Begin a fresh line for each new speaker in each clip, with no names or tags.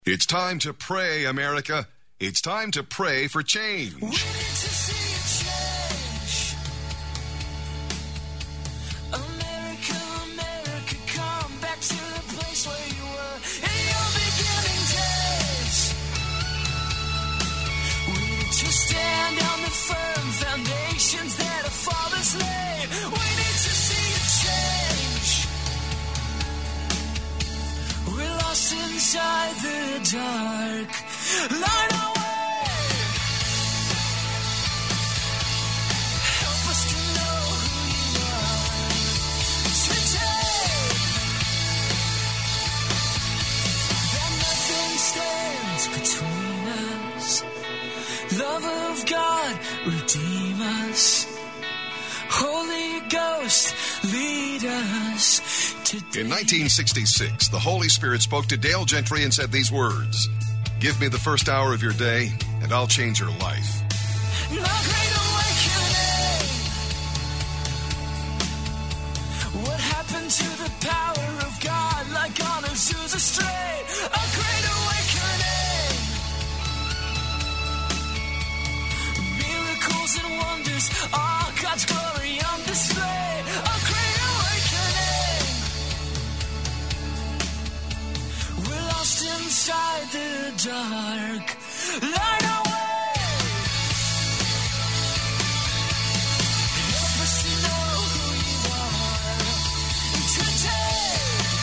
It's time to pray, America. It's time to pray for change.
We need to see a change. America, America, come back to the place where you were in your beginning days. We need to stand on the firm foundations that our fathers laid. We need to see a change. We're lost inside the dark. Light our way. Help us to know who you are today. That nothing stands between us. Love of God, redeem us. Holy Ghost, lead us today.
In 1966, the Holy Spirit spoke to Dale Gentry and said these words: "Give me the first hour of your day, and I'll change your life."
The Great Awakening. What happened to the power of God, like on Azusa Strait? A Great Awakening. Miracles and wonders, all God's glory on display. A Great Awakening. We're lost inside the dark. Light our way. Help us to know who you are today.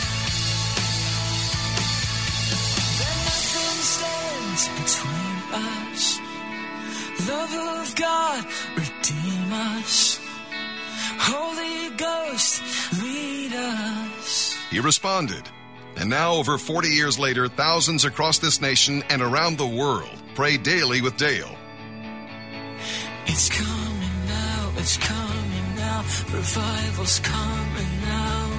That nothing stands between us. Love of God, redeem us. Holy Ghost, lead us.
He responded. And now, over 40 years later, thousands across this nation and around the world pray daily with Dale.
It's coming now, it's coming now, revival's coming now.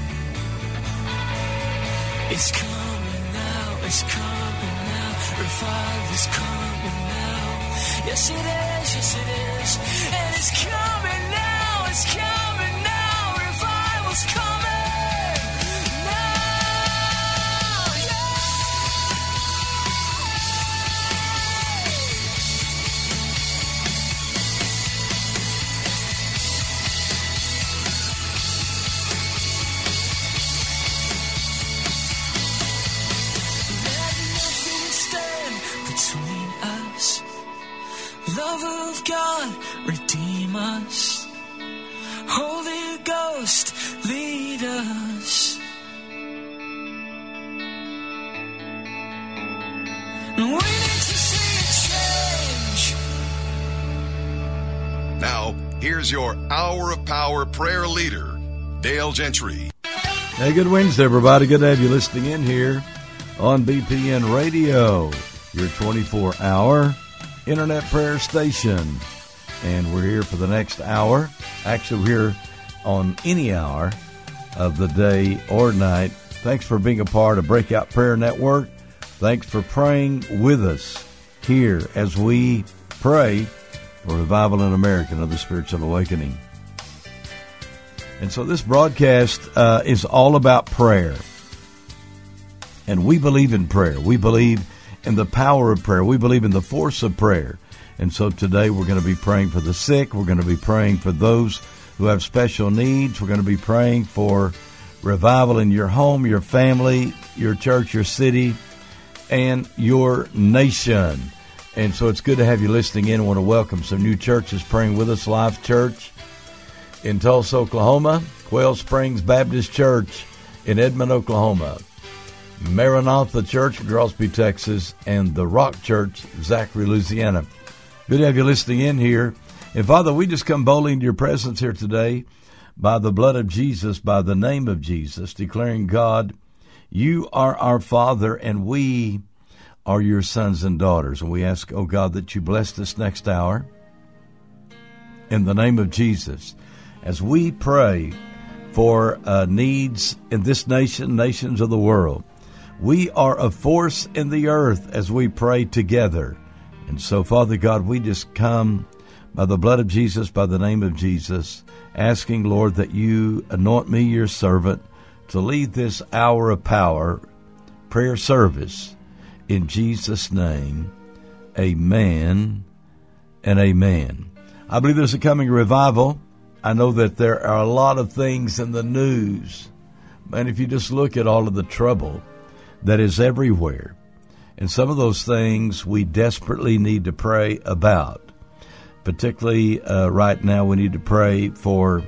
It's coming now, it's coming now, revival's coming now. Yes it is, yes it is, and it's coming now, it's coming now, revival's coming. Love of God, redeem us. Holy Ghost, lead us. We need to see a change.
Now, here's your Hour of Power prayer leader, Dale Gentry.
Hey, good Wednesday, everybody. Good to have you listening in here on BPN Radio, your 24-hour internet prayer station. And we're here for the next hour. Actually, we're here on any hour of the day or night. Thanks for being a part of Breakout Prayer Network. Thanks for praying with us here as we pray for revival in America and other spiritual awakening. And so this broadcast is all about prayer. And we believe in prayer. We believe in the power of prayer. We believe in the force of prayer. And so today we're going to be praying for the sick. We're going to be praying for those who have special needs. We're going to be praying for revival in your home, your family, your church, your city, and your nation. And so it's good to have you listening in. I want to welcome some new churches praying with us. Life Church in Tulsa, Oklahoma. Quail Springs Baptist Church in Edmond, Oklahoma. Maranatha Church, Crosby, Texas, and the Rock Church, Zachary, Louisiana. Good to have you listening in here. And Father, we just come boldly into your presence here today by the blood of Jesus, by the name of Jesus, declaring, God, you are our Father and we are your sons and daughters. And we ask, oh God, that you bless this next hour in the name of Jesus as we pray for needs in this nation, nations of the world. We are a force in the earth as we pray together. And so, Father God, we just come by the blood of Jesus, by the name of Jesus, asking, Lord, that you anoint me, your servant, to lead this hour of power prayer service In Jesus' name, amen and amen. I believe there's a coming revival. I know that there are a lot of things in the news. And if you just look at all of the trouble that is everywhere, and some of those things we desperately need to pray about. Particularly right now, we need to pray for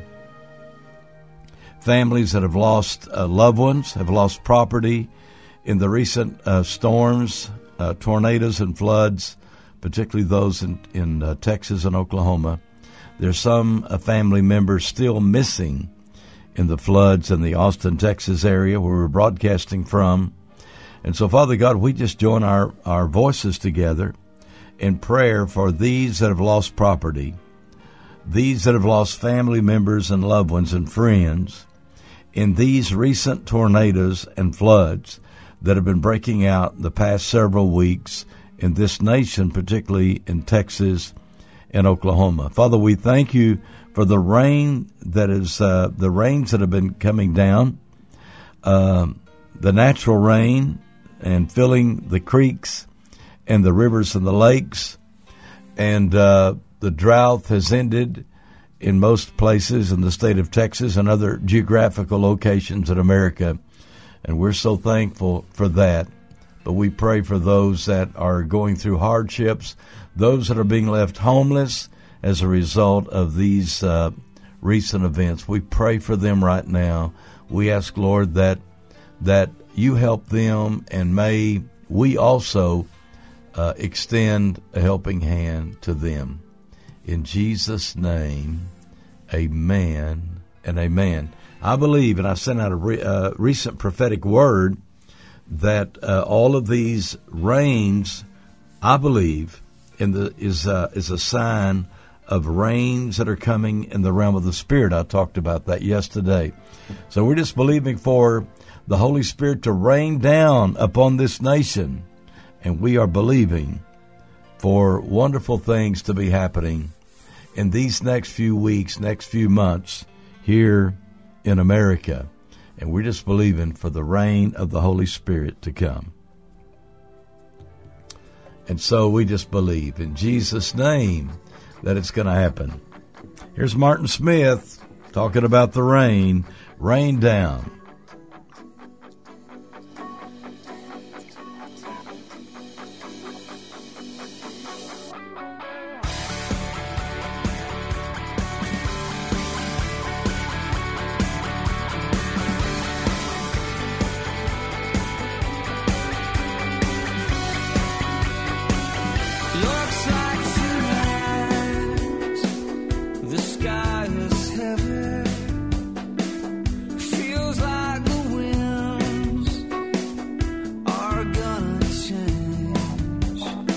families that have lost loved ones, have lost property in the recent storms, tornadoes and floods, particularly those in Texas and Oklahoma. There's some family members still missing in the floods in the Austin, Texas area where we're broadcasting from. And so, Father God, we just join our voices together in prayer for these that have lost property, these that have lost family members and loved ones and friends in these recent tornadoes and floods that have been breaking out the past several weeks in this nation, particularly in Texas and Oklahoma. Father, we thank you for the rain that is the rains that have been coming down, the natural rain and filling the creeks and the rivers and the lakes, and the drought has ended in most places in the state of Texas and other geographical locations in America, and we're so thankful for that. But we pray for those that are going through hardships, those that are being left homeless as a result of these recent events. We pray for them right now. We ask, Lord, that you help them, and may we also extend a helping hand to them. In Jesus' name, amen and amen. I believe, and I sent out a recent prophetic word, that all of these rains, I believe, is a sign of rains that are coming in the realm of the Spirit. I talked about that yesterday. So we're just believing for the Holy Spirit to rain down upon this nation, and we are believing for wonderful things to be happening in these next few weeks, next few months here in America. And we're just believing for the rain of the Holy Spirit to come. And so we just believe in Jesus' name that it's going to happen. Here's Martin Smith talking about the rain. Rain down.
Feels like the winds are gonna change.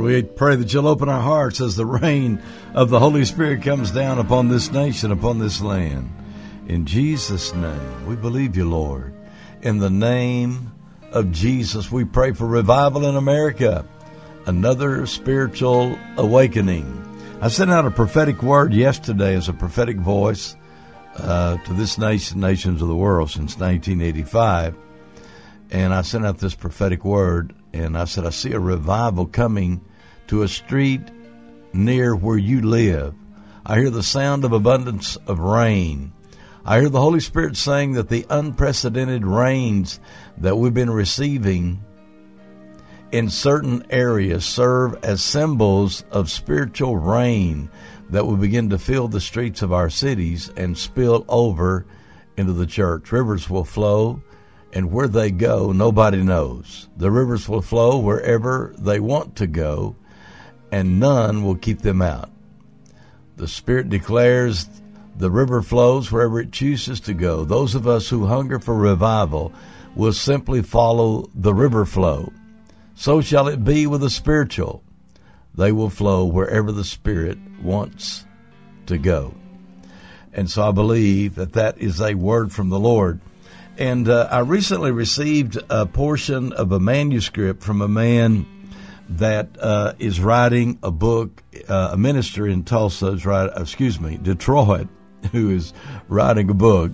Lord, we pray that you'll open our hearts as the rain of the Holy Spirit comes down upon this nation, upon this land. In Jesus' name, we believe you, Lord. In the name of Jesus, we pray for revival in America, another spiritual awakening. I sent out a prophetic word yesterday as a prophetic voice to this nation, nations of the world since 1985. And I sent out this prophetic word, and I said, I see a revival coming to a street near where you live. I hear the sound of abundance of rain. I hear the Holy Spirit saying that the unprecedented rains that we've been receiving in certain areas serve as symbols of spiritual rain that will begin to fill the streets of our cities and spill over into the church. Rivers will flow, and where they go, nobody knows. The rivers will flow wherever they want to go, and none will keep them out. The Spirit declares the river flows wherever it chooses to go. Those of us who hunger for revival will simply follow the river flow. So shall it be with the spiritual. They will flow wherever the Spirit wants to go. And so I believe that that is a word from the Lord. And I recently received a portion of a manuscript from a man that is writing a book, a minister in Tulsa, Detroit, who is writing a book.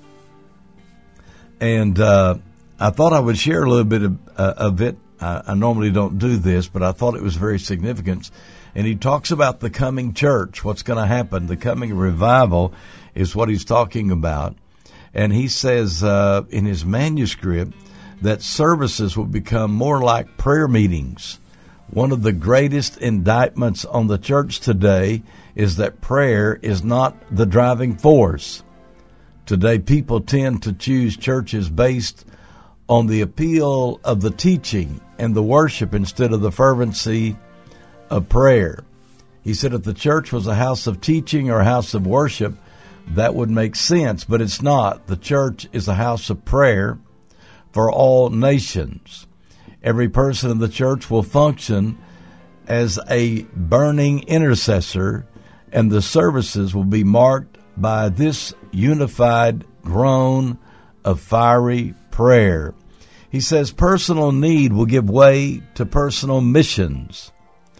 And I thought I would share a little bit of it. I normally don't do this, but I thought it was very significant. And he talks about the coming church, what's going to happen. The coming revival is what he's talking about. And he says in his manuscript that services will become more like prayer meetings. One of the greatest indictments on the church today is that prayer is not the driving force. Today, people tend to choose churches based on the appeal of the teaching and the worship instead of the fervency of prayer. He said if the church was a house of teaching or a house of worship, that would make sense, but it's not. The church is a house of prayer for all nations. Every person in the church will function as a burning intercessor, and the services will be marked by this unified groan of fiery prayer. He says personal need will give way to personal missions.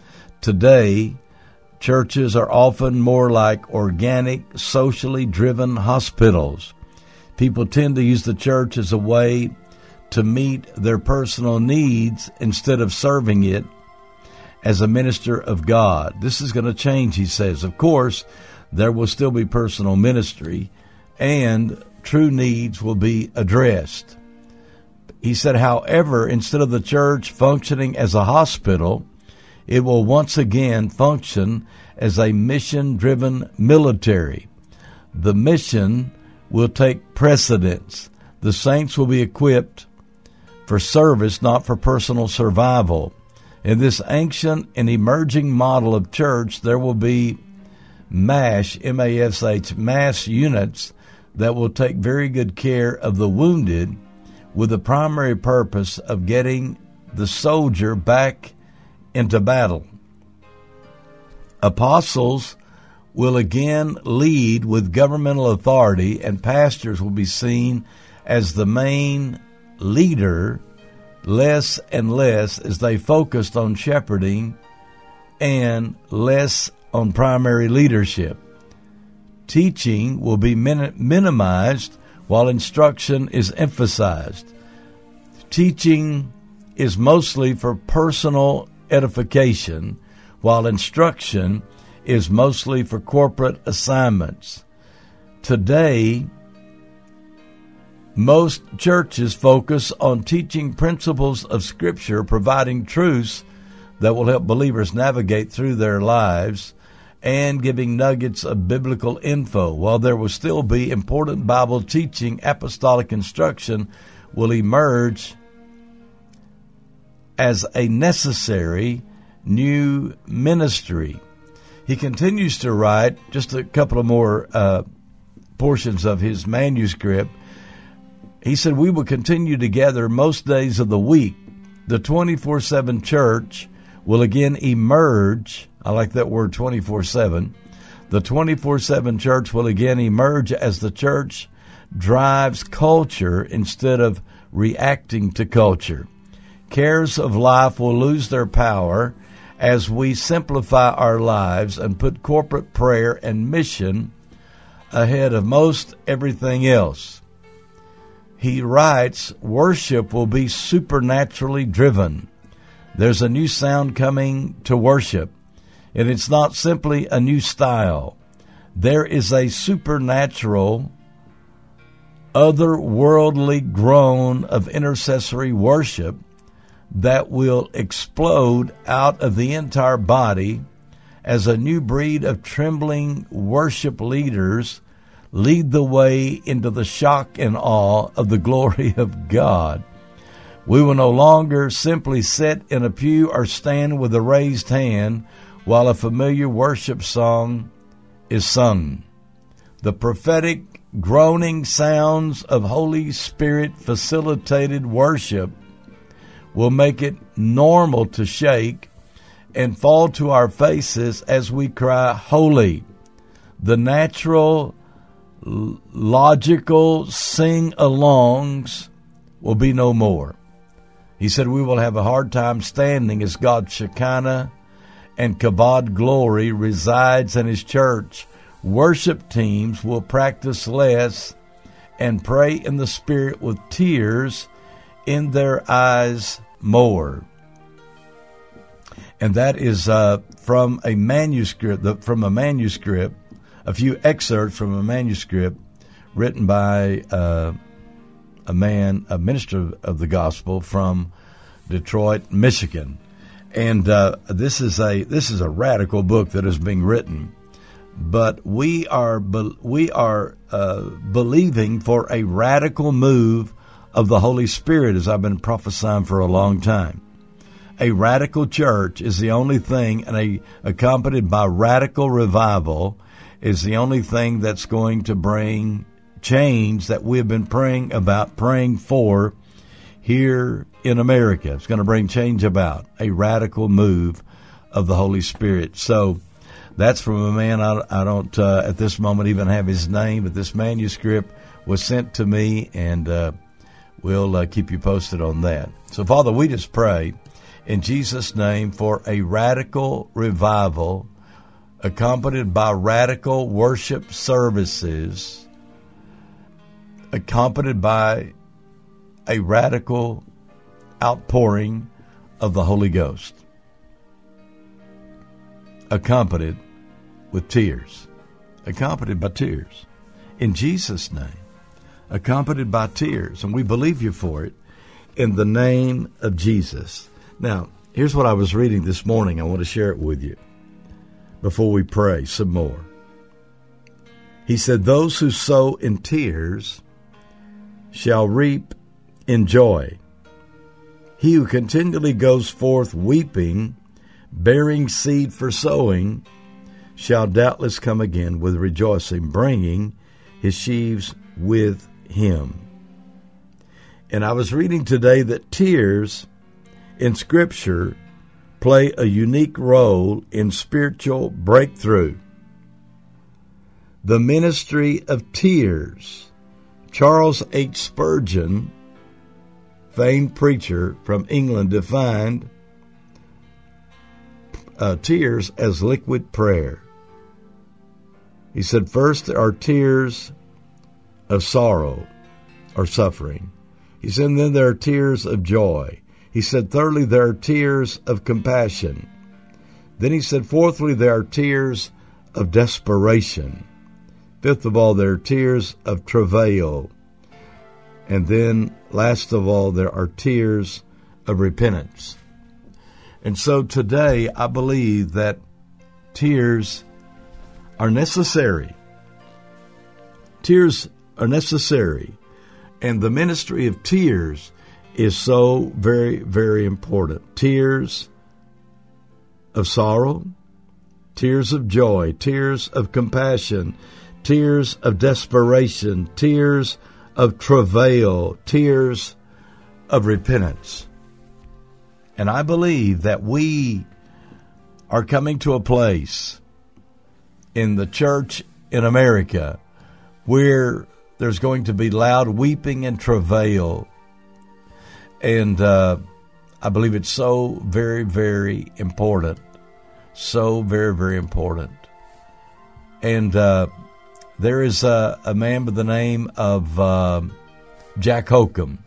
Today, churches are often more like organic, socially driven hospitals. People tend to use the church as a way to meet their personal needs instead of serving it as a minister of God. This is going to change, he says. Of course, there will still be personal ministry and true needs will be addressed. He said, however, instead of the church functioning as a hospital, it will once again function as a mission-driven military. The mission will take precedence. The saints will be equipped for service, not for personal survival. In this ancient and emerging model of church, there will be MASH, M-A-S-H, mass units that will take very good care of the wounded with the primary purpose of getting the soldier back into battle. Apostles will again lead with governmental authority, and pastors will be seen as the main leader less and less as they focused on shepherding and less on primary leadership. Teaching will be minimized while instruction is emphasized. Teaching is mostly for personal edification, while instruction is mostly for corporate assignments. Today, most churches focus on teaching principles of Scripture, providing truths that will help believers navigate through their lives, and giving nuggets of biblical info. While there will still be important Bible teaching, apostolic instruction will emerge as a necessary new ministry. He continues to write, just a couple of more portions of his manuscript. He said, we will continue together most days of the week. The 24/7 church will again emerge. I like that word 24/7. The 24/7 church will again emerge as the church drives culture instead of reacting to culture. Cares of life will lose their power as we simplify our lives and put corporate prayer and mission ahead of most everything else. He writes, worship will be supernaturally driven. There's a new sound coming to worship, and it's not simply a new style. There is a supernatural, otherworldly groan of intercessory worship that will explode out of the entire body as a new breed of trembling worship leaders lead the way into the shock and awe of the glory of God. We will no longer simply sit in a pew or stand with a raised hand while a familiar worship song is sung. The prophetic groaning sounds of Holy Spirit facilitated worship will make it normal to shake and fall to our faces as we cry, holy. The natural, logical sing-alongs will be no more. He said we will have a hard time standing as God's Shekinah and Kabod glory resides in His church. Worship teams will practice less and pray in the Spirit with tears in their eyes more. And that is from a manuscript, a few excerpts from a manuscript written by a minister of the gospel from Detroit, Michigan. And this is a radical book that is being written. But we are believing for a radical move of the Holy Spirit, as I've been prophesying for a long time. A radical church is the only thing, and accompanied by radical revival, is the only thing that's going to bring change that we have been praying for here in America. It's going to bring change about, a radical move of the Holy Spirit. So that's from a man, I don't at this moment even have his name, but this manuscript was sent to me, and we'll keep you posted on that. So, Father, we just pray in Jesus' name for a radical revival accompanied by radical worship services, accompanied by a radical outpouring of the Holy Ghost, accompanied with tears, accompanied by tears, in Jesus' name, accompanied by tears, and we believe you for it in the name of Jesus. Now, here's what I was reading this morning. I want to share it with you before we pray some more. He said, those who sow in tears shall reap in joy. He who continually goes forth weeping, bearing seed for sowing, shall doubtless come again with rejoicing, bringing his sheaves with him. And I was reading today that tears in Scripture play a unique role in spiritual breakthrough. The ministry of tears. Charles H. Spurgeon, famed preacher from England, defined tears as liquid prayer. He said, first, there are tears of sorrow or suffering. He said, and then there are tears of joy. He said, thirdly, there are tears of compassion. Then he said, fourthly, there are tears of desperation. Fifth of all, there are tears of travail. And then, last of all, there are tears of repentance. And so today, I believe that tears are necessary. Tears are necessary. And the ministry of tears is so very, very important. Tears of sorrow, tears of joy, tears of compassion, tears of desperation, tears of travail, tears of repentance. And I believe that we are coming to a place in the church in America where there's going to be loud weeping and travail. And I believe it's so very, very important. So very, very important. And there is a man by the name of Jack Holcomb.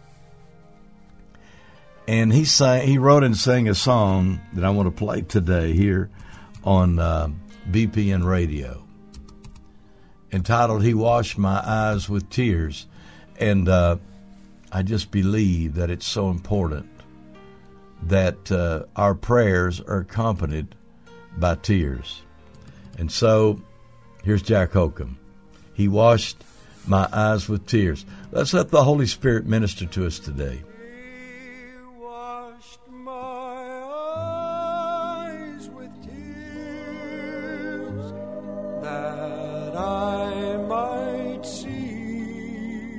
And he wrote and sang a song that I want to play today here on BPN Radio, entitled "He Washed My Eyes with Tears." And I just believe that it's so important that our prayers are accompanied by tears. And so here's Jack Holcomb. He washed my eyes with tears. Let's let the Holy Spirit minister to us today.
He washed my eyes with tears that I might see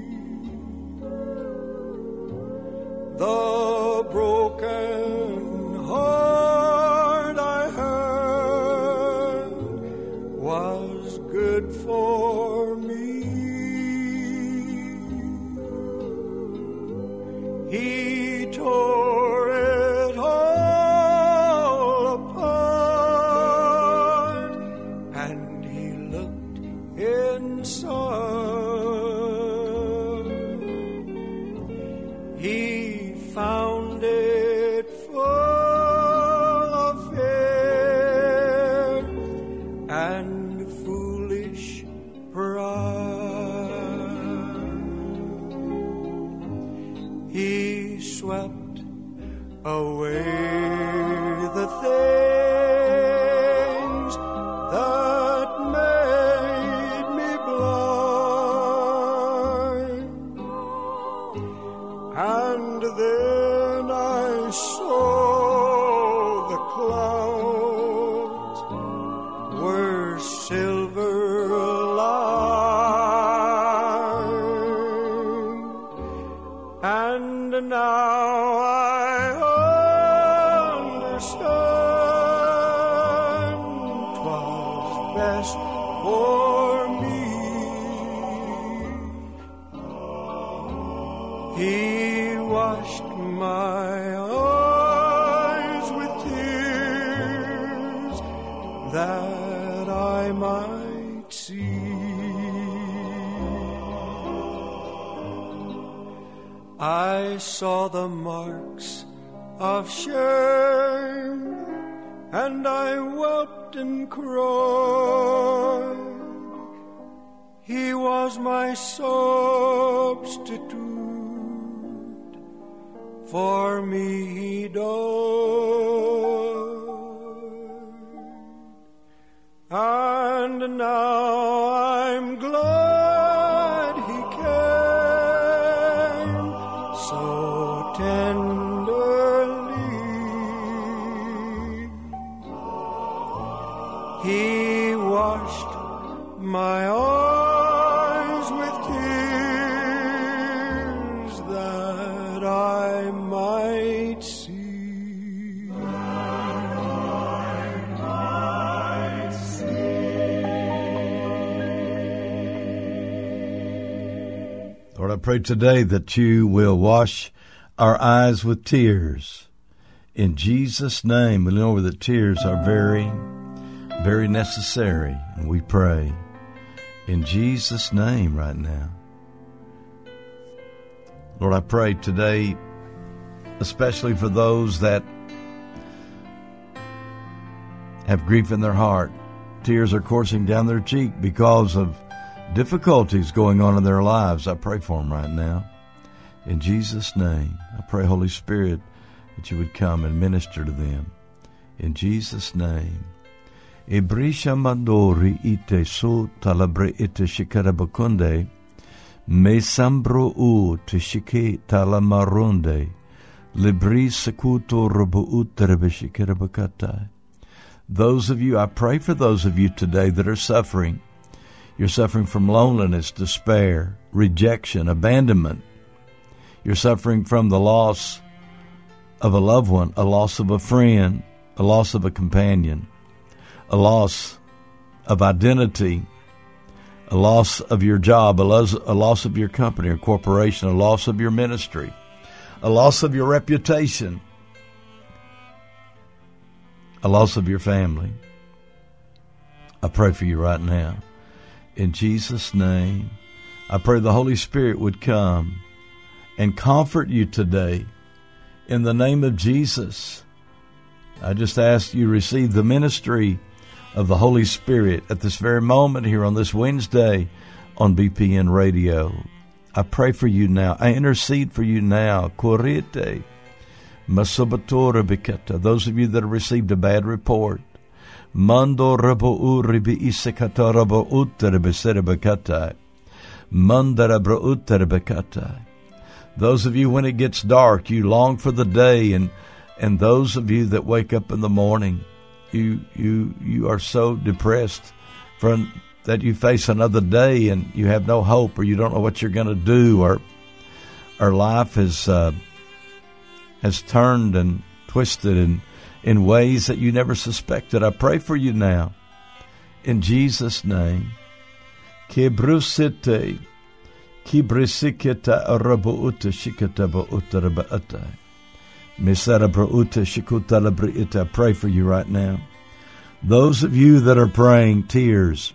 the broken heart I had was good for me. He tore it all apart, and he looked inside. He found it full of fear and foolish pride. He swept away the things that made me blind, and then I saw the clouds were silver lined, and now I understand 'twas best for me. He washed my eyes with tears that I might see. I saw the marks of shame, and I wept and cried. He was my substitute, for me he died. And now I'm glad he came so tenderly. He washed my eyes with tears that I might see.
Lord, I pray today that you will wash our eyes with tears. In Jesus' name, we know that tears are very, very necessary, and we pray in Jesus' name right now. Lord, I pray today, especially for those that have grief in their heart. Tears are coursing down their cheek because of difficulties going on in their lives. I pray for them right now. In Jesus' name, I pray, Holy Spirit, that you would come and minister to them. In Jesus' name. Ebrisha mandori ite su talabre ite shikarabakunde, me sambro u te shike talamaronde, libri secuto robo utrebe shikarabakatai. Those of you, I pray for those of you today that are suffering. You're suffering from loneliness, despair, rejection, abandonment. You're suffering from the loss of a loved one, a loss of a friend, a loss of a companion, a loss of identity, a loss of your job, a loss of your company or corporation, a loss of your ministry, a loss of your reputation, a loss of your family. I pray for you right now. In Jesus' name, I pray the Holy Spirit would come and comfort you today. In the name of Jesus, I just ask you receive the ministry of the Holy Spirit at this very moment here on this Wednesday on BPN Radio. I pray for you now. I intercede for you now. Korite, masobatora bikata. Those of you that have received a bad report. Mando rabo uribi isekata rabo utere beserebekata. Mandara bro utere bekata. Those of you, when it gets dark, you long for the day, and those of you that wake up in the morning, you are so depressed that you face another day and you have no hope, or you don't know what you're going to do, or life has turned and twisted in ways that you never suspected. I pray for you now, in Jesus' name. Kebrusite. I pray for you right now. Those of you that are praying tears,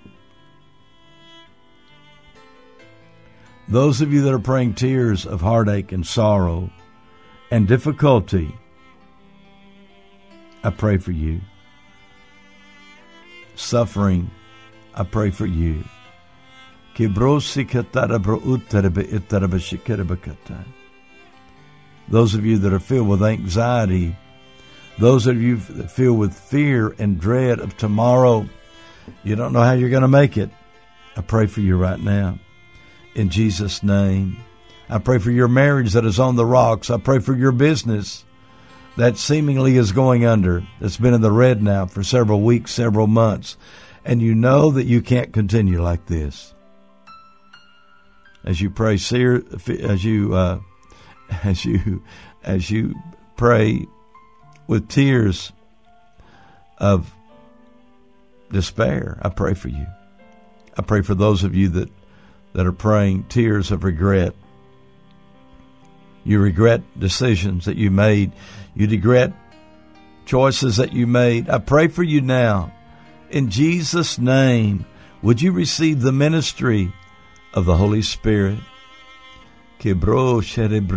of heartache and sorrow and difficulty, I pray for you. Suffering, I pray for you. Those of you that are filled with anxiety, those of you that filled with fear and dread of tomorrow, you don't know how you're going to make it, I pray for you right now. In Jesus' name, I pray for your marriage that is on the rocks. I pray for your business that seemingly is going under. It's been in the red now for several weeks, several months, and you know that you can't continue like this. As you pray, as you pray with tears of despair, I pray for you. I pray for those of you that are praying tears of regret. You regret decisions that you made. You regret choices that you made. I pray for you now. In Jesus' name, would you receive the ministry of the Holy Spirit? For those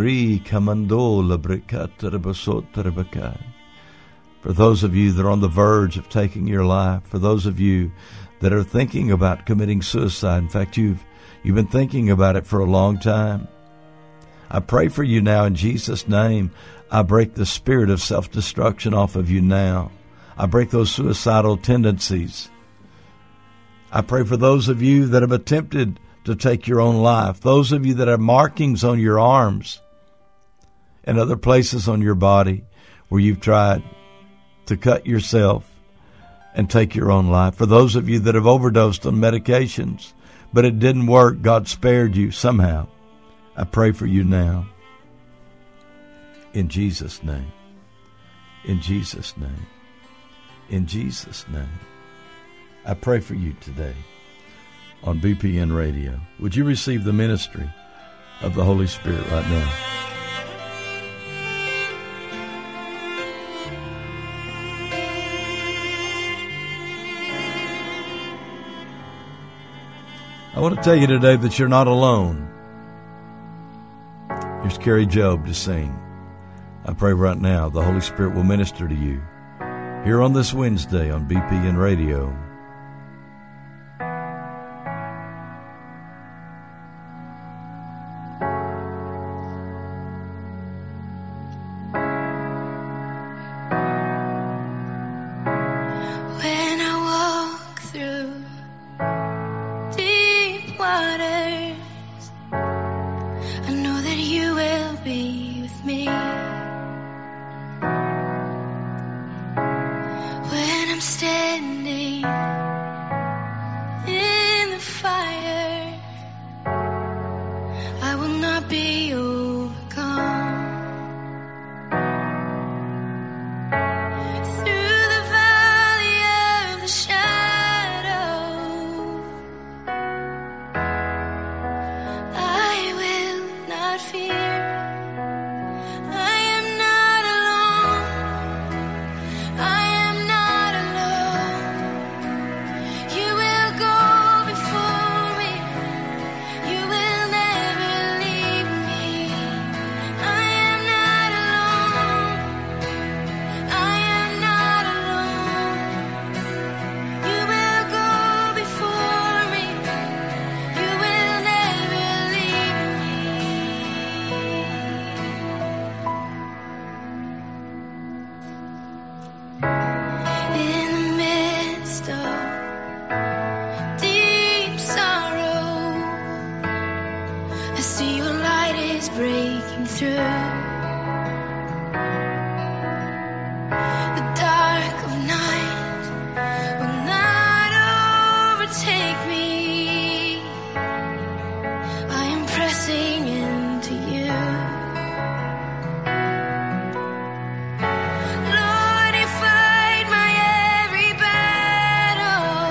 of you that are on the verge of taking your life, for those of you that are thinking about committing suicide, in fact, you've been thinking about it for a long time, I pray for you now in Jesus' name. I break the spirit of self-destruction off of you now. I break those suicidal tendencies. I pray for those of you that have attempted to take your own life, those of you that have markings on your arms and other places on your body where you've tried to cut yourself and take your own life. For those of you that have overdosed on medications, but it didn't work, God spared you somehow. I pray for you now. In Jesus' name. In Jesus' name. In Jesus' name. I pray for you today on BPN Radio. Would you receive the ministry of the Holy Spirit right now? I want to tell you today that you're not alone. Here's Carrie Job to sing. I pray right now the Holy Spirit will minister to you here on this Wednesday on BPN Radio.
When I'm standing through the dark of night will not overtake me. I am pressing into you. Lord, you fight my every battle,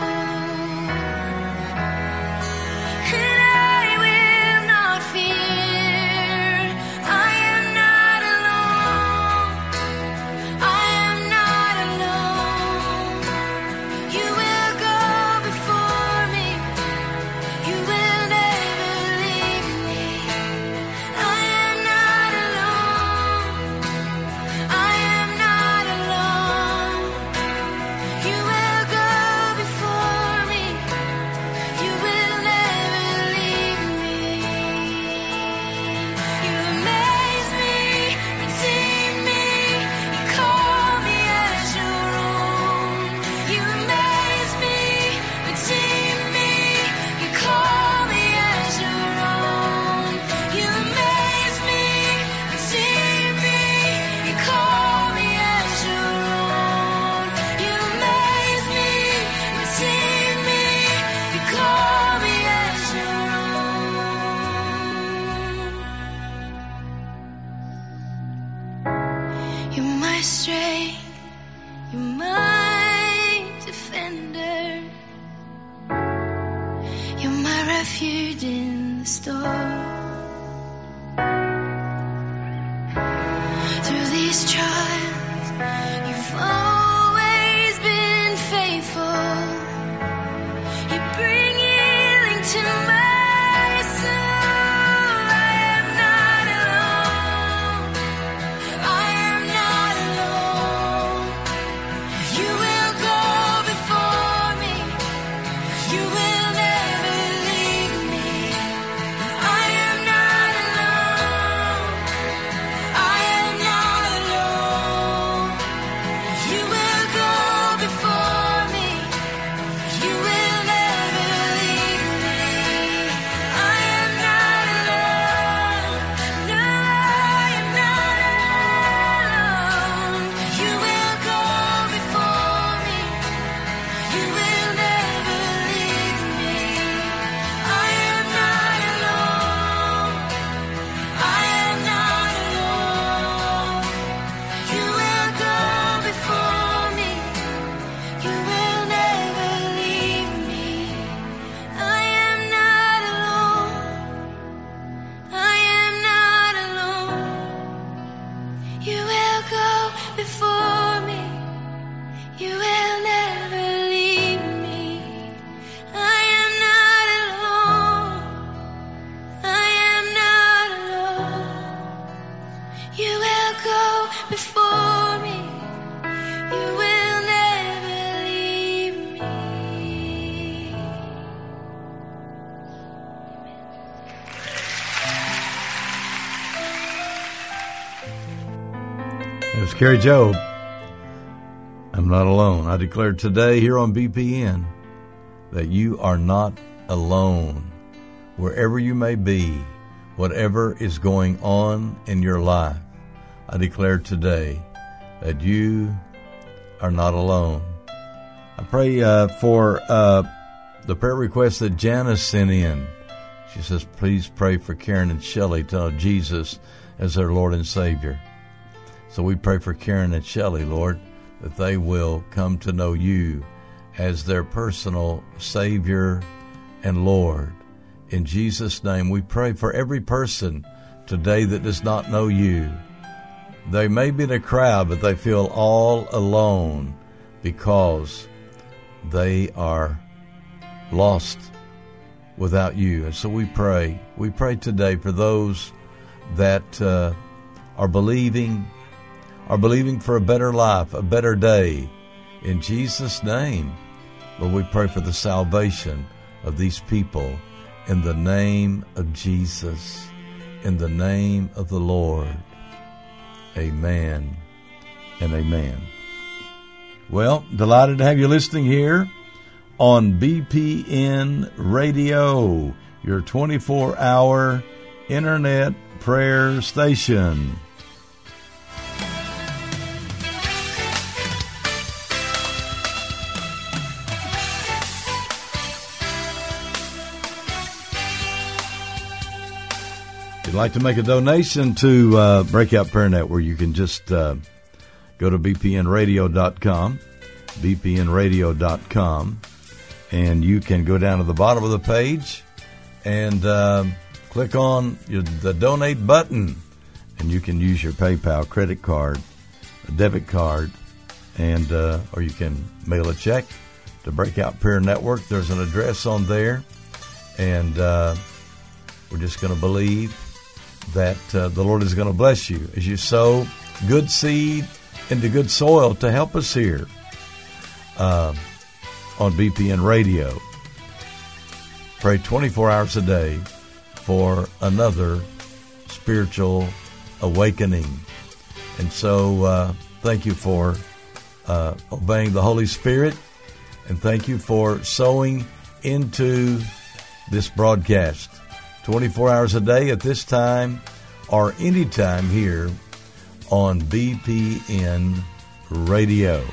and I will not fear. I am not alone. I am not alone. You will go before me. You will never leave me. I am not alone. I am not alone. You will go before me. You will never leave me. You amaze me, redeem me, you call me as your own. You amaze me, redeem me, you call me as your own. You amaze me, redeem me, you call me as your own. You amaze me, redeem me, you call me as your own. You're my strength, you're my defender. You're my refuge in the storm. Through these trials, you've always been faithful. You bring healing to my soul. I am not alone. I am not alone. You will go before me. You will never leave me. I am not alone. I am not alone. You will go before me. You will never leave me. I am not alone. No, I am not alone. You will go before me. You will never leave me. I am not alone. I am not alone. You will go before me. You will never leave me. I am not alone. I am not alone. You will go before me. You will never leave me. I am not alone. I am not alone. You will go before me. You will never leave me.
It was Carrie Job. I'm not alone. I declare today here on BPN that you are not alone. Wherever you may be, whatever is going on in your life, I declare today that you are not alone. I pray for the prayer request that Janice sent in. She says, please pray for Karen and Shelley to know Jesus as their Lord and Savior. So we pray for Karen and Shelley, Lord, that they will come to know you as their personal Savior and Lord. In Jesus' name, we pray for every person today that does not know you. They may be in a crowd, but they feel all alone because they are lost without you. And so we pray today for those that are believing for a better life, a better day. In Jesus' name, Lord, we pray for the salvation of these people in the name of Jesus, in the name of the Lord. Amen and amen. Well, delighted to have you listening here on BPN Radio, your 24-hour internet Prayer Station. If you'd like to make a donation to Breakout Prayer Network, you can just go to bpnradio.com, bpnradio.com, and you can go down to the bottom of the page and click on the donate button, and you can use your PayPal credit card, a debit card, and or you can mail a check to Breakout Prayer Network. There's an address on there, and we're just going to believe that the Lord is going to bless you as you sow good seed into good soil to help us here on BPN Radio. Pray 24 hours a day for another spiritual awakening. And so thank you for obeying the Holy Spirit, and thank you for sowing into this broadcast 24 hours a day at this time or anytime here on BPN Radio.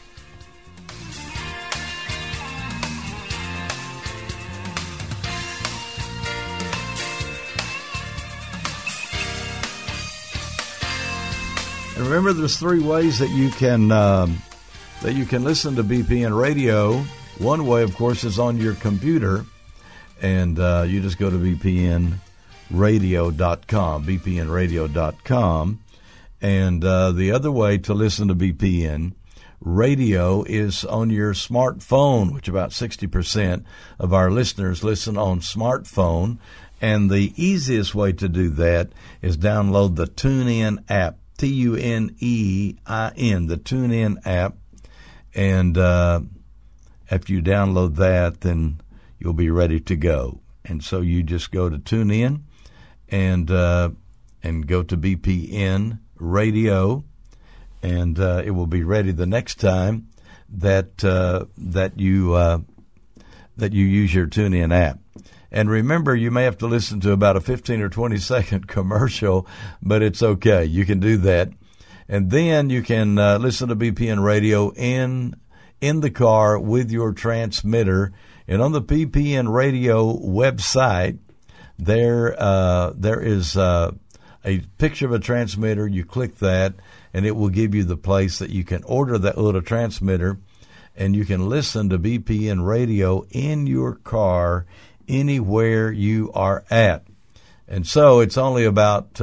And remember, there's three ways that you can listen to BPN Radio. One way, of course, is on your computer, and you just go to bpnradio.com, bpnradio.com. And the other way to listen to BPN Radio is on your smartphone, which about 60% of our listeners listen on smartphone. And the easiest way to do that is download the TuneIn app, TUNEIN, the TuneIn app. And after you download that, then you'll be ready to go. And so you just go to TuneIn and go to BPN Radio, and it will be ready the next time that you use your TuneIn app. And remember, you may have to listen to about a 15 or 20 second commercial, but it's okay. You can do that, and then you can listen to BPN Radio in the car with your transmitter. And on the BPN Radio website, there is a picture of a transmitter. You click that, and it will give you the place that you can order that little transmitter, and you can listen to BPN Radio in your car anywhere you are at. And so it's only about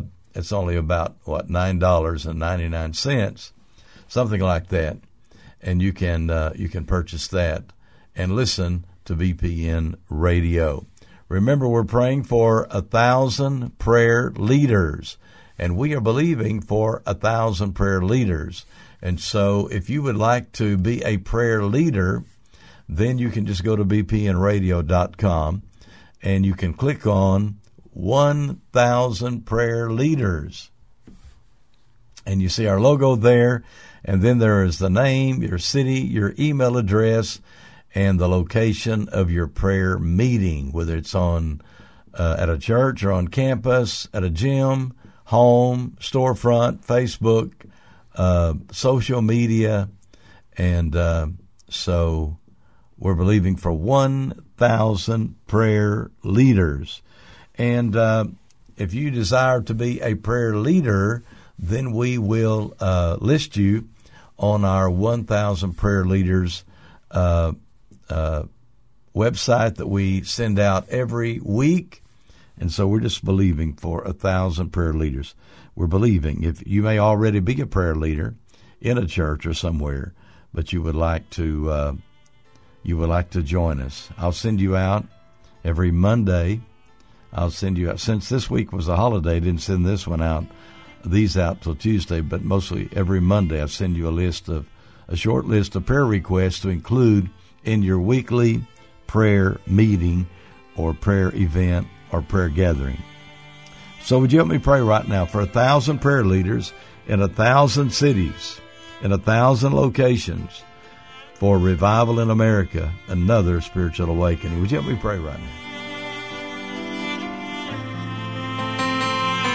$9.99, something like that, and you can purchase that and listen to BPN Radio. Remember, we're praying for 1,000 prayer leaders, and we are believing for 1,000 prayer leaders. And so if you would like to be a prayer leader, then you can just go to bpnradio.com, and you can click on 1,000 prayer leaders. And you see our logo there, and then there is the name, your city, your email address, and the location of your prayer meeting, whether it's on at a church or on campus, at a gym, home, storefront, Facebook, social media. And so we're believing for 1,000 prayer leaders. And if you desire to be a prayer leader, then we will list you on our 1,000 prayer leaders website that we send out every week. And so we're just believing for 1,000 prayer leaders. We're believing. If you may already be a prayer leader in a church or somewhere, but you would like to join us, I'll send you out every Monday. I'll send you out. Since this week was a holiday, I didn't send these out till Tuesday, but mostly every Monday I'll send you a short list of prayer requests to include in your weekly prayer meeting or prayer event or prayer gathering. So would you help me pray right now for 1,000 prayer leaders in 1,000 cities, in 1,000 locations, for revival in America, another spiritual awakening. Would you help me pray right now?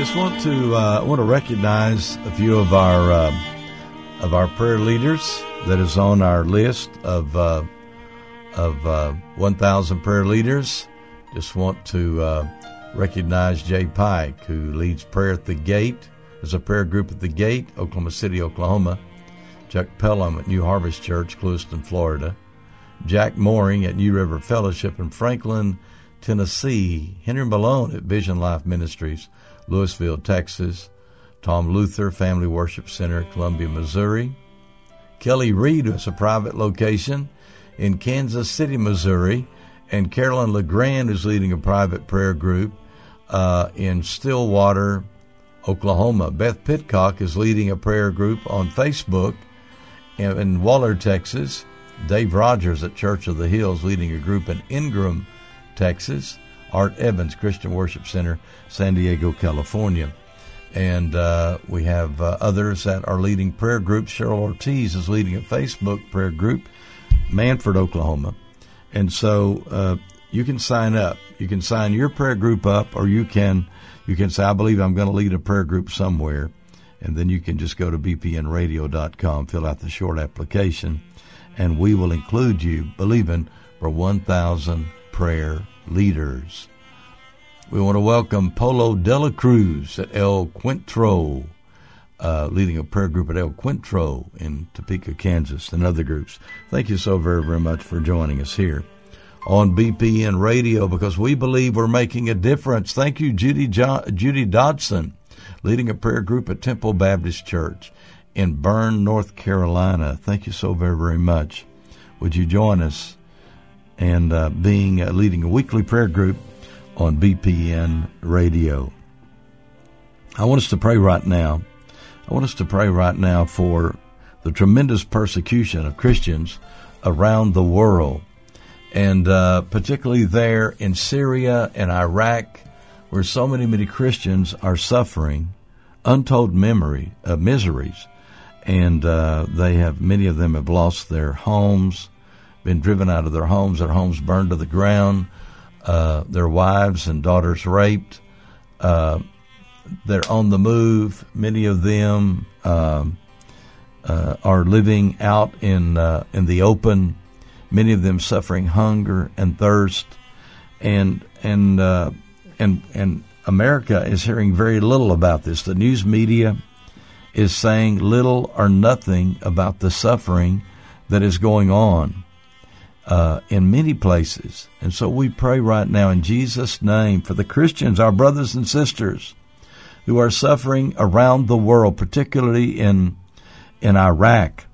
Just want to recognize a few of our prayer leaders that is on our list of 1,000 prayer leaders. Just want to recognize Jay Pike, who leads Prayer at the Gate. There's a prayer group at the Gate, Oklahoma City, Oklahoma. Chuck Pelham at New Harvest Church, Clewiston, Florida. Jack Mooring at New River Fellowship in Franklin, Tennessee. Henry Malone at Vision Life Ministries, Louisville, Texas. Tom Luther, Family Worship Center, Columbia, Missouri. Kelly Reed, who has a private location in Kansas City, Missouri. And Carolyn LeGrand, who's leading a private prayer group in Stillwater, Oklahoma. Beth Pitcock is leading a prayer group on Facebook in Waller, Texas. Dave Rogers at Church of the Hills leading a group in Ingram, Texas. Art Evans, Christian Worship Center, San Diego, California. And we have others that are leading prayer groups. Cheryl Ortiz is leading a Facebook prayer group, Manford, Oklahoma. And so you can sign up. You can sign your prayer group up, or you can say, I believe I'm going to lead a prayer group somewhere. And then you can just go to bpnradio.com, fill out the short application, and we will include you, believing, for 1,000 prayer leaders. We want to welcome Polo de la Cruz at El Quintro, leading a prayer group at El Quintro in Topeka, Kansas, and other groups. Thank you so very, very much for joining us here on BPN Radio, because we believe we're making a difference. Thank you, Judy Dodson, leading a prayer group at Temple Baptist Church in Bern, North Carolina. Thank you so very, very much. Would you join us and leading a weekly prayer group on BPN Radio? I want us to pray right now. I want us to pray right now for the tremendous persecution of Christians around the world, and particularly there in Syria and Iraq, where so many Christians are suffering untold miseries, and many of them have lost their homes, been driven out of their homes burned to the ground, their wives and daughters raped. They're on the move. Many of them are living out in the open. Many of them suffering hunger and thirst, and America is hearing very little about this. The news media is saying little or nothing about the suffering that is going on in many places. And so we pray right now in Jesus' name for the Christians, our brothers and sisters, who are suffering around the world, particularly in Iraq,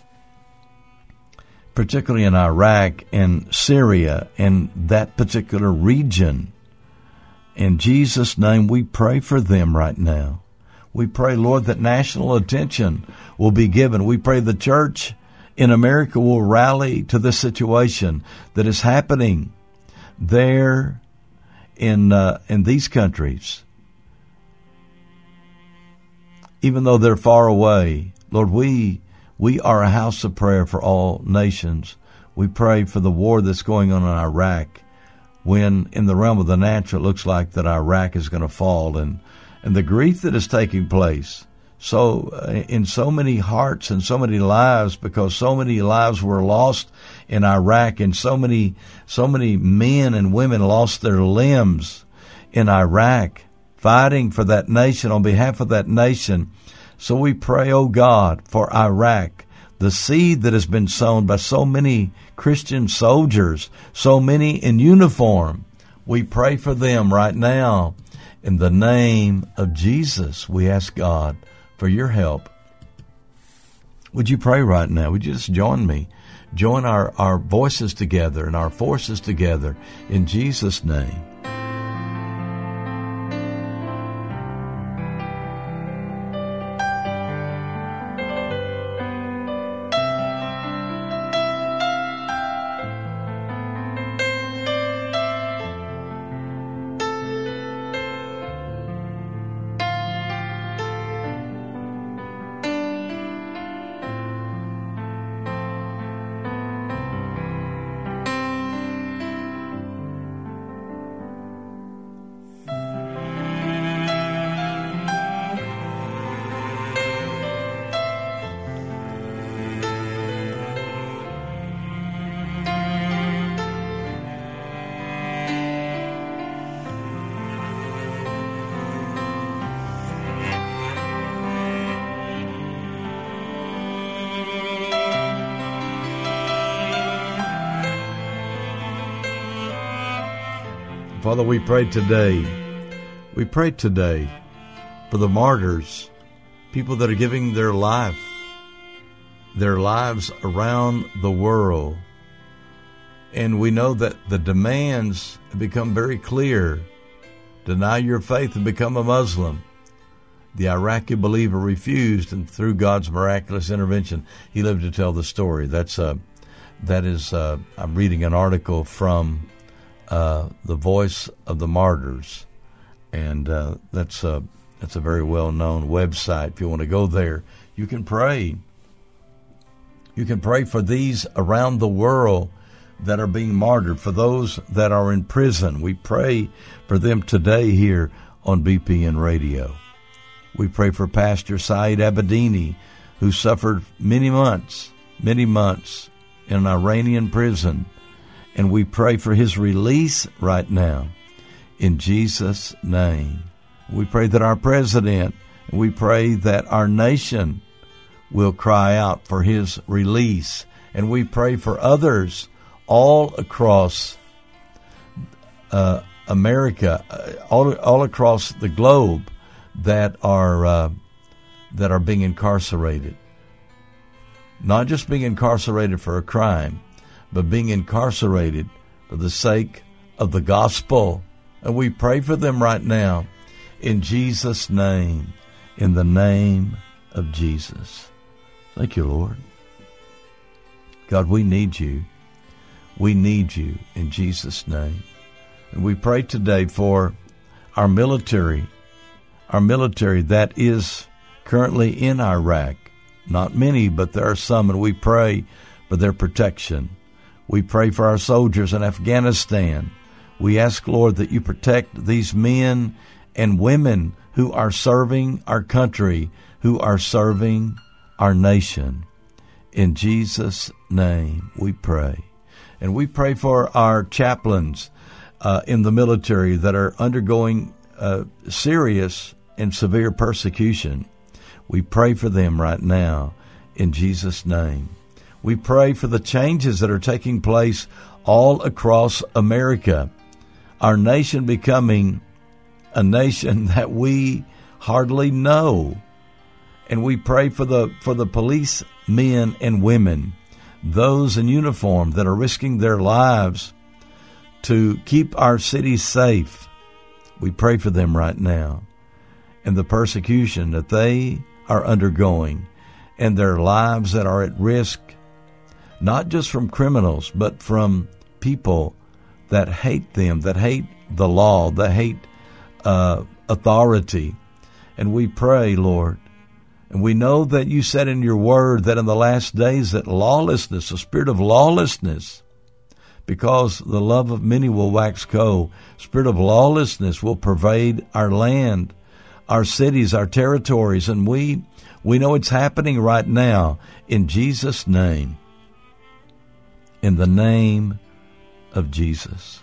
and Syria, and that particular region. In Jesus' name, we pray for them right now. We pray, Lord, that national attention will be given. We pray the church in America will rally to the situation that is happening there in these countries. Even though they're far away, Lord, we are a house of prayer for all nations. We pray for the war that's going on in Iraq, when in the realm of the natural it looks like that Iraq is going to fall, and the grief that is taking place in so many hearts and so many lives, because so many lives were lost in Iraq, and so many men and women lost their limbs in Iraq fighting for that nation, on behalf of that nation. So we pray, oh God, for Iraq, the seed that has been sown by so many Christian soldiers, so many in uniform. We pray for them right now. In the name of Jesus, we ask God for your help. Would you pray right now? Would you just join me? Join our voices together and our forces together in Jesus' name. Father, we pray today for the martyrs, people that are giving their lives around the world. And we know that the demands have become very clear. Deny your faith and become a Muslim. The Iraqi believer refused, and through God's miraculous intervention, he lived to tell the story. I'm reading an article from the Voice of the Martyrs, and that's a very well-known website. If you want to go there, you can pray. You can pray for these around the world that are being martyred, for those that are in prison. We pray for them today here on BPN Radio. We pray for Pastor Saeed Abedini, who suffered many months in an Iranian prison. And we pray for his release right now in Jesus' name. We pray that our president, and we pray that our nation will cry out for his release. And we pray for others all across America, all across the globe that are being incarcerated. Not just being incarcerated for a crime, but being incarcerated for the sake of the gospel. And we pray for them right now in Jesus' name, in the name of Jesus. Thank you, Lord. God, we need you. We need you in Jesus' name. And we pray today for our military that is currently in Iraq. Not many, but there are some, and we pray for their protection. We pray for our soldiers in Afghanistan. We ask, Lord, that you protect these men and women who are serving our country, who are serving our nation. In Jesus' name we pray. And we pray for our chaplains in the military that are undergoing serious and severe persecution. We pray for them right now in Jesus' name. We pray for the changes that are taking place all across America. Our nation becoming a nation that we hardly know. And we pray for the police men and women, those in uniform that are risking their lives to keep our cities safe. We pray for them right now and the persecution that they are undergoing and their lives that are at risk, not just from criminals, but from people that hate them, that hate the law, that hate authority. And we pray, Lord, and we know that you said in your word that in the last days that lawlessness, the spirit of lawlessness, because the love of many will wax cold, spirit of lawlessness will pervade our land, our cities, our territories, and we know it's happening right now in Jesus' name, in the name of Jesus.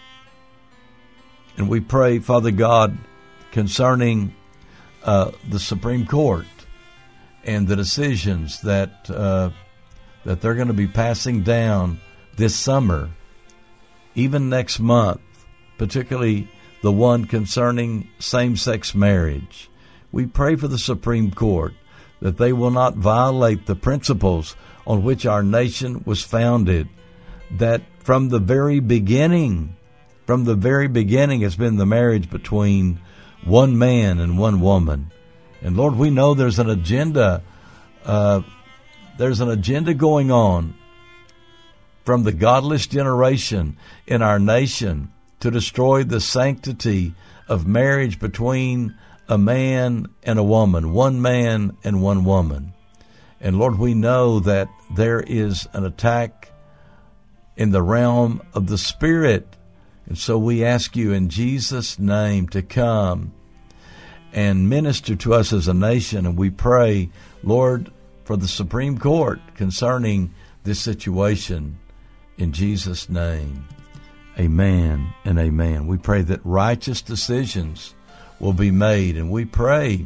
And we pray, Father God, concerning the Supreme Court and the decisions that they're going to be passing down this summer, even next month, particularly the one concerning same-sex marriage. We pray for the Supreme Court that they will not violate the principles on which our nation was founded, that from the very beginning has been the marriage between one man and one woman. And Lord, we know there's an agenda. There's an agenda going on from the godless generation in our nation to destroy the sanctity of marriage between a man and a woman, one man and one woman. And Lord, we know that there is an attack in the realm of the Spirit. And so we ask you in Jesus' name to come and minister to us as a nation. And we pray, Lord, for the Supreme Court concerning this situation in Jesus' name. Amen and amen. We pray that righteous decisions will be made. And we pray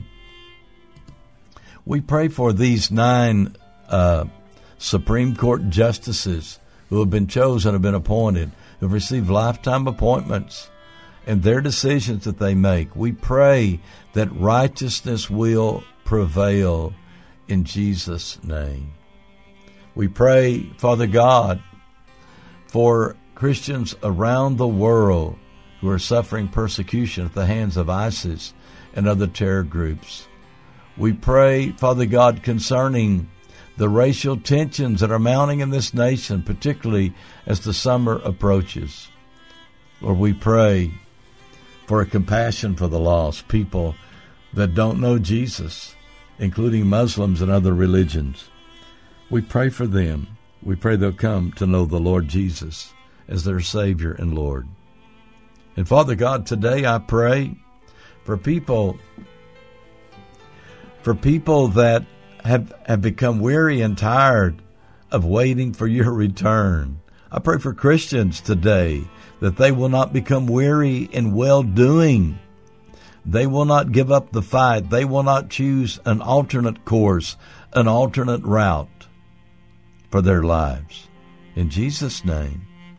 for these 9 Supreme Court justices who have been chosen, have been appointed, who have received lifetime appointments. and their decisions that they make. We pray that righteousness will prevail in Jesus' name. We pray, Father God, for Christians around the world who are suffering persecution at the hands of ISIS and other terror groups. We pray, Father God, concerning the racial tensions that are mounting in this nation, particularly as the summer approaches. Lord, we pray for a compassion for the lost, people that don't know Jesus, including Muslims and other religions. We pray for them. We pray they'll come to know the Lord Jesus as their Savior and Lord. And Father God, today I pray for people that have become weary and tired of waiting for your return. I pray for Christians today that they will not become weary in well-doing. They will not give up the fight. They will not choose an alternate course, an alternate route for their lives. In Jesus' name,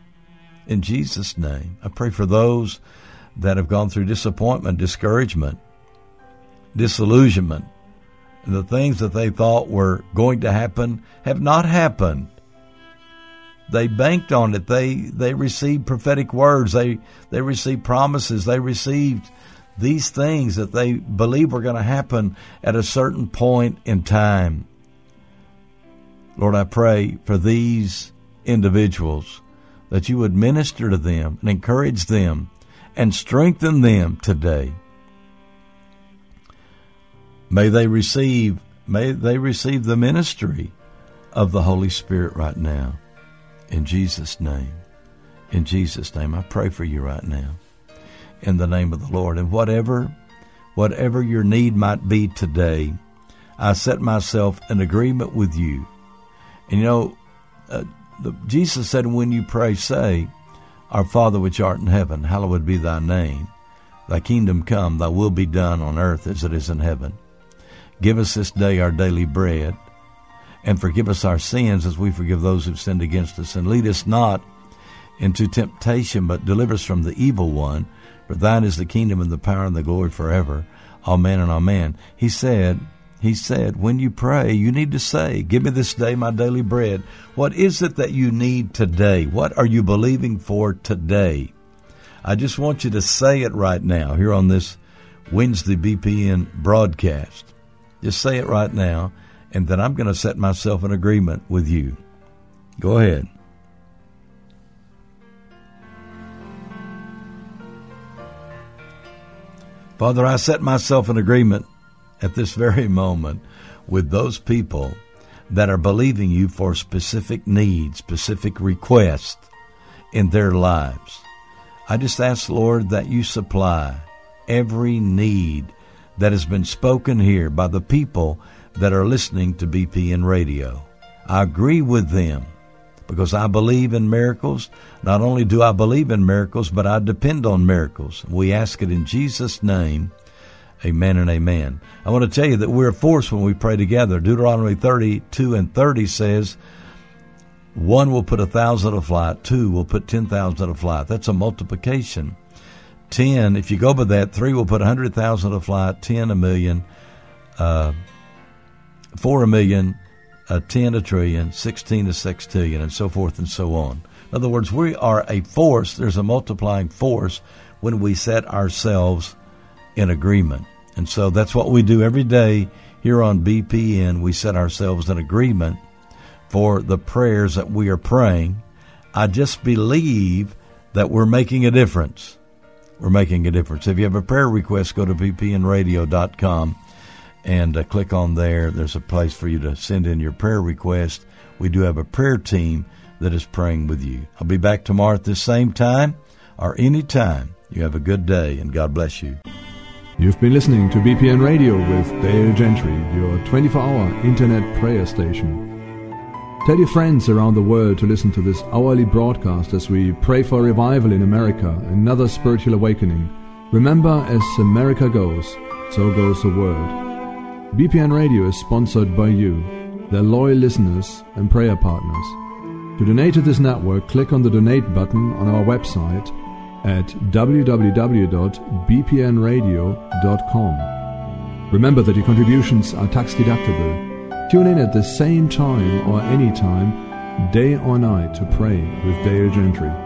I pray for those that have gone through disappointment, discouragement, disillusionment, and the things that they thought were going to happen have not happened. They banked on it. They received prophetic words. They received promises. They received these things that they believe were going to happen at a certain point in time. Lord, I pray for these individuals that you would minister to them and encourage them and strengthen them today. May they receive the ministry of the Holy Spirit right now. In Jesus' name. In Jesus' name, I pray for you right now. In the name of the Lord. And whatever your need might be today, I set myself in agreement with you. And Jesus said, when you pray, say, Our Father which art in heaven, hallowed be thy name. Thy kingdom come, thy will be done on earth as it is in heaven. Give us this day our daily bread, and forgive us our sins as we forgive those who've sinned against us. And lead us not into temptation, but deliver us from the evil one. For thine is the kingdom and the power and the glory forever. Amen and amen. He said, when you pray, you need to say, give me this day my daily bread. What is it that you need today? What are you believing for today? I just want you to say it right now here on this Wednesday BPN broadcast. Just say it right now, and then I'm going to set myself in agreement with you. Go ahead. Father, I set myself in agreement at this very moment with those people that are believing you for specific needs, specific requests in their lives. I just ask, Lord, that you supply every need that has been spoken here by the people that are listening to BPN Radio. I agree with them because I believe in miracles. Not only do I believe in miracles, but I depend on miracles. We ask it in Jesus' name. Amen and amen. I want to tell you that we're a force when we pray together. Deuteronomy 32:30 says, 1 will put 1,000 to flight, 2 will put 10,000 to flight. That's a multiplication. 10, if you go by that, 3 will put 100,000 to flight, 10 a million, 4 a million, 10 a trillion, 16 a sextillion, and so forth and so on. In other words, we are a force. There's a multiplying force when we set ourselves in agreement. And so that's what we do every day here on BPN. We set ourselves in agreement for the prayers that we are praying. I just believe that we're making a difference. We're making a difference. If you have a prayer request, go to bpnradio.com and click on there. There's a place for you to send in your prayer request. We do have a prayer team that is praying with you. I'll be back tomorrow at this same time or any time. You have a good day, and God bless you.
You've been listening to BPN Radio with Dale Gentry, your 24-hour internet prayer station. Tell your friends around the world to listen to this hourly broadcast as we pray for revival in America, another spiritual awakening. Remember, as America goes, so goes the world. BPN Radio is sponsored by you, their loyal listeners and prayer partners. To donate to this network, click on the donate button on our website at www.bpnradio.com. Remember that your contributions are tax deductible. Tune in at the same time or any time, day or night, to pray with Dale Gentry.